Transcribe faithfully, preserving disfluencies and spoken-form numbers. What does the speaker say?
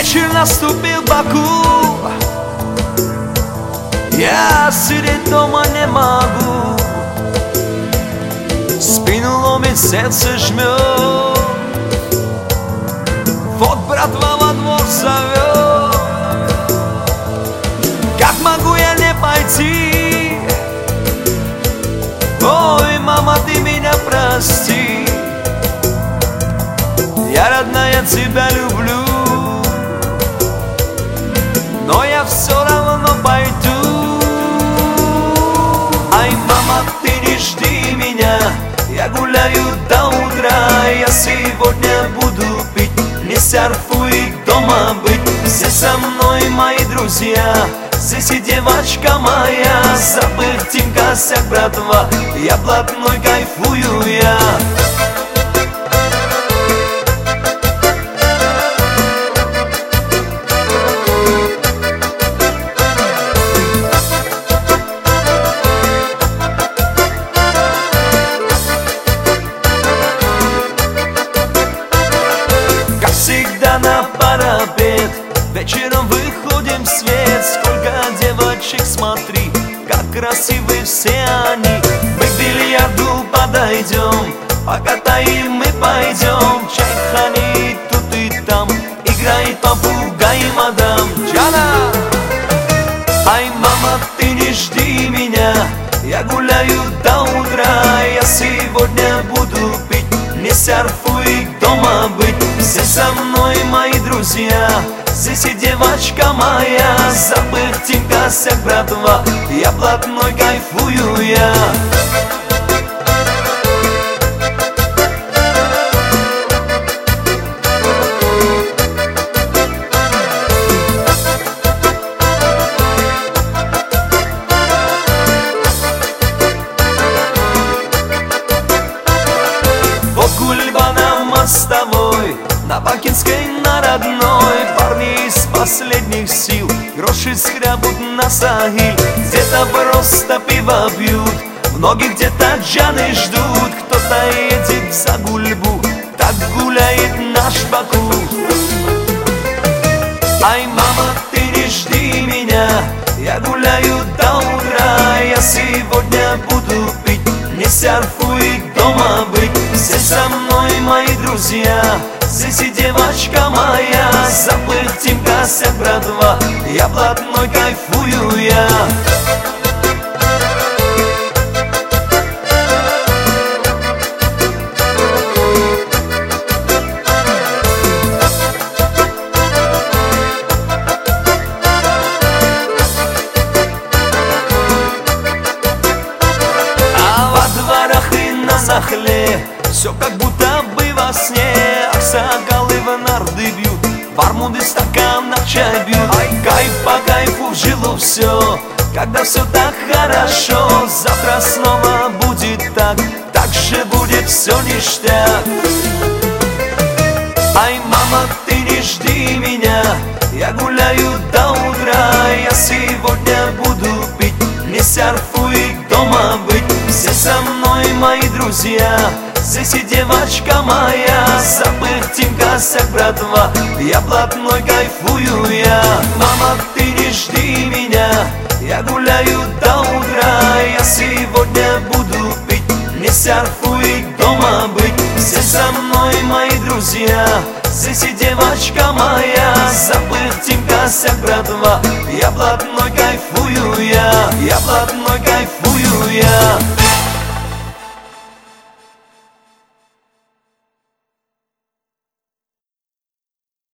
Вечер наступил в Баку, я сидеть дома не могу. Спину ломит, сердце жмет, вот братва во двор зовет. Как могу я не пойти? Ой, мама, ты меня прости. Я, родная, тебя люблю, но я все равно пойду. Ай, мама, ты не жди меня, я гуляю до утра. Я сегодня буду пить, не серфу и дома быть. Все со мной мои друзья, здесь и девочка моя. Забыл тим косяк, братва, я блатной, кайфую я. Всегда на парапет, вечером выходим в свет. Сколько девочек, смотри, как красивы все они. Мы к бильярду подойдем, покатаем мы пойдем. Чайхани тут и там, играет попугай и мадам Джана. Ай, мама, ты не жди меня, я гуляю до утра. Я сегодня буду пить, не серфу и дома быть. Все со мной мои друзья, здесь и девочка моя. Забыл тим косяк, братва, я блатной, кайфую я. Гульба на мостовой, на Бакинской, на родной. Парни из последних сил гроши скрябут на Сахиль. Где-то просто пиво пьют, многих где-то джаны ждут. Кто-то едет за Гульбу, так гуляет наш Баку. Ай, мама, ты не жди меня, я гуляю до утра. Я сегодня буду пить, не серфу и дома быть. Все со мной мои друзья, здесь и девочка моя. Забыл тим косяк, братва, я блатной, кайфую я. А во дворах и на Нахле все как будто бы во сне. Аксакалы в нарды бьют, бармуды стакан на чай бьют. Ай, кайф по кайфу в жилу все, когда все так хорошо. Завтра снова будет так, так же будет все ништяк. Ай, мама, ты не жди меня, я гуляю до утра. Я сегодня буду пить, не серфу и дома быть. Все со мной мои друзья, здесь и девочка моя. Забыл тим косяк, братва, я блатной, кайфую я. Мама, ты не жди меня, я гуляю до утра. Я сегодня буду пить, не серфу и дома быть. Все со мной мои друзья, здесь и девочка моя. Забыл тим косяк, братва, я блатной, кайфую